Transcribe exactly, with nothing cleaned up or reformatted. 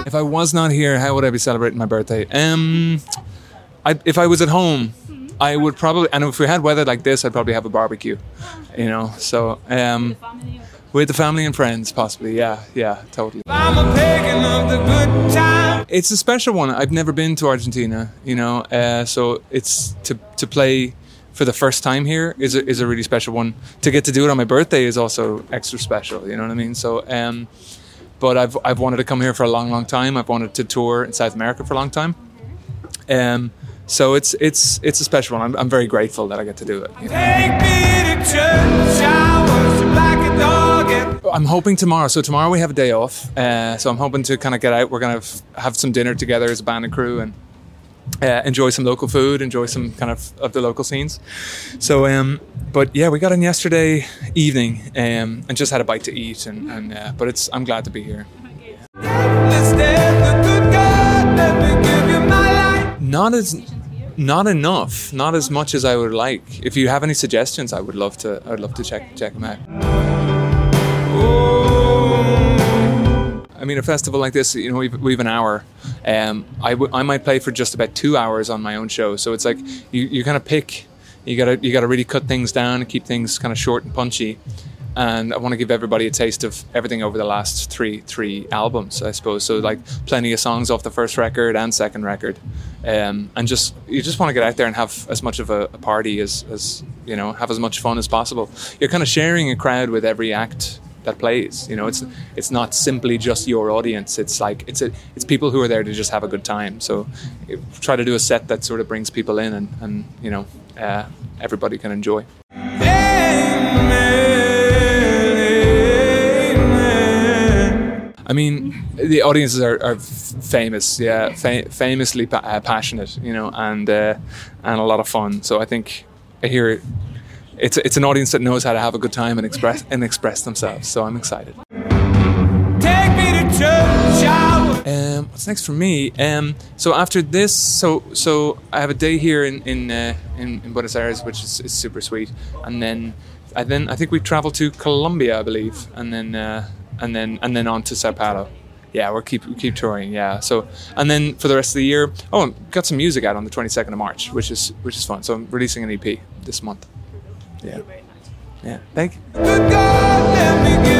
If I was not here, how would I be celebrating my birthday? Um, I, if I was at home, I would probably, and if we had weather like this, I'd probably have a barbecue, you know, so, um, with the family and friends, possibly, yeah, yeah, totally. I'm a pagan of the good time. It's a special one. I've never been to Argentina, you know, uh, so it's, to to play for the first time here is a, is a really special one. To get to do it on my birthday is also extra special, you know what I mean? So, um, but I've I've wanted to come here for a long, long time. I've wanted to tour in South America for a long time. Um, So it's it's it's a special one. I'm I'm very grateful that I get to do it. You know? Take me to church, I was like a dog. And I'm hoping tomorrow. So tomorrow we have a day off. Uh, so I'm hoping to kind of get out. We're gonna have, have some dinner together as a band and crew, and uh, enjoy some local food, enjoy some kind of of the local scenes. So um, but yeah, we got in yesterday evening, um, and just had a bite to eat, and and uh, but it's I'm glad to be here. Not as. Not enough, not as much as I would like. If you have any suggestions, I would love to. I would love to check check them out. I mean, a festival like this, you know, we've we've an hour. Um, I w- I might play for just about two hours on my own show. So it's like you, you kind of pick. You gotta you gotta really cut things down and keep things kind of short and punchy. And I want to give everybody a taste of everything over the last three three albums, I suppose. So like plenty of songs off the first record and second record, um, and just you just want to get out there and have as much of a, a party as, as you know, have as much fun as possible. You're kind of sharing a crowd with every act that plays. You know, it's it's not simply just your audience. It's like it's a it's people who are there to just have a good time. So try to do a set that sort of brings people in, and and you know uh, everybody can enjoy. I mean, the audiences are, are famous, yeah, fa- famously pa- uh, passionate, you know, and uh, and a lot of fun. So I think here, it's it's an audience that knows how to have a good time and express and express themselves. So I'm excited. Take me to church. Um, what's next for me? Um, so after this, so so I have a day here in in uh, in, in Buenos Aires, which is, is super sweet, and then I then I think we travel to Colombia, I believe, and then. Uh, And then and then on to Sao Paulo. Yeah, we'll keep we keep touring. Yeah. So and then for the rest of the year, oh, I've got some music out on the twenty-second of March, which is which is fun. So I'm releasing an E P this month. Yeah. Yeah. Thank you.